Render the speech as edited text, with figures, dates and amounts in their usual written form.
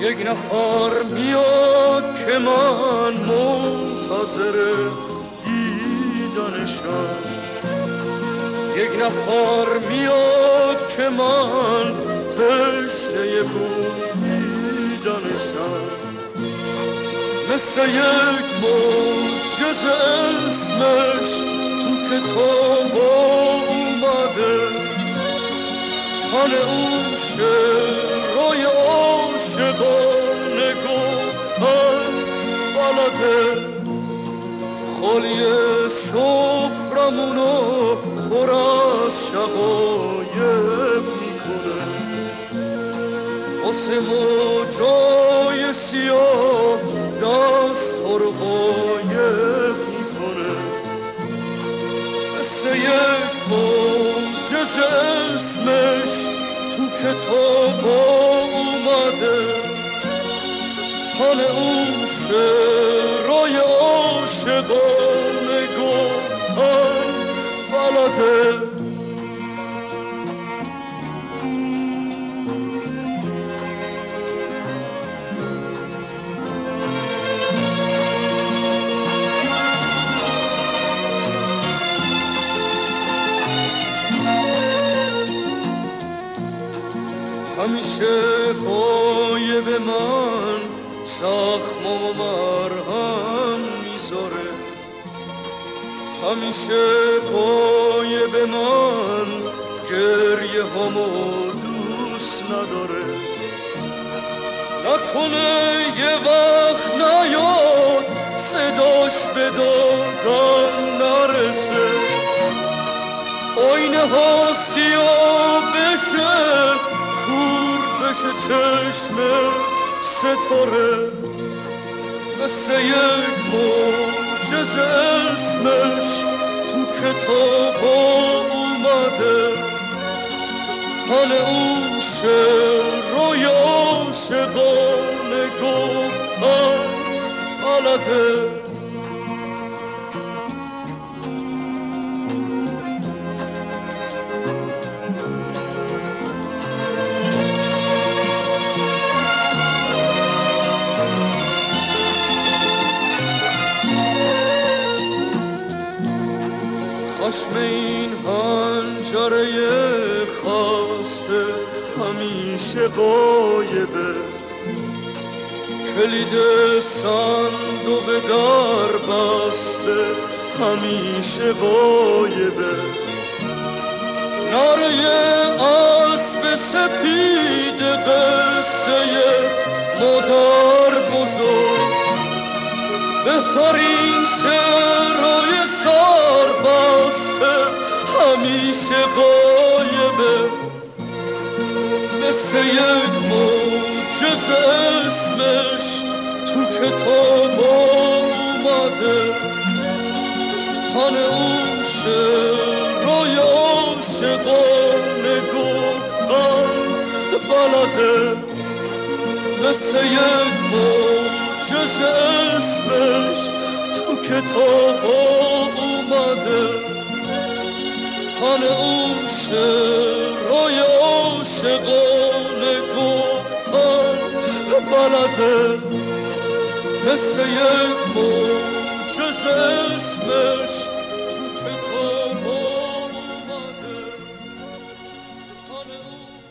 یک نفر میاد که من منتظر دیدنشم، یک نفر میاد که من تشنه بویدنشم. مثل یک معجزه اسمش تو کتاب اومده، تن اون شعرهای عاشقانه گفتن بلده. خالی سفرمونو پر از شقایق میکنه، واسه ما جای سیاه دست ها رو قایق میکنه. مثل یک معجزه اسمش تو کتاب اومده، تن اون شعرهای عاشقانه گفتن بلده. همیشه غایب من زخم و مرهم میذاره، همیشه غایب من گریه همو دوست نداره. نکنه یه وقت نیاد صداش به دادن نرسه، آینه ها سیاه بشه، کور بشه چشم ستاره. مثل یک معجزه اسمش تو کتاب اومده، تن اون شعرهای عاشقانه گفتن بلده. خشم این حنجره خسته همیشه غایبه، کلید صندوق در بسته همیشه غایبه. نره اسب سپید قصه مادر بزرگ، بهترین شعرهای سربسته همیشه غایبه. مثل یک معجزه اسمش تو کتاب اومده، تن اون شعرهای عاشقانه گفتن بلده. مثل یک معجزه اسمش تو کتاب اومده، تن اون شعرهای عاشقانه گفتن بلده. مثل یک معجزه اسمش تو کتاب اومده، تن اون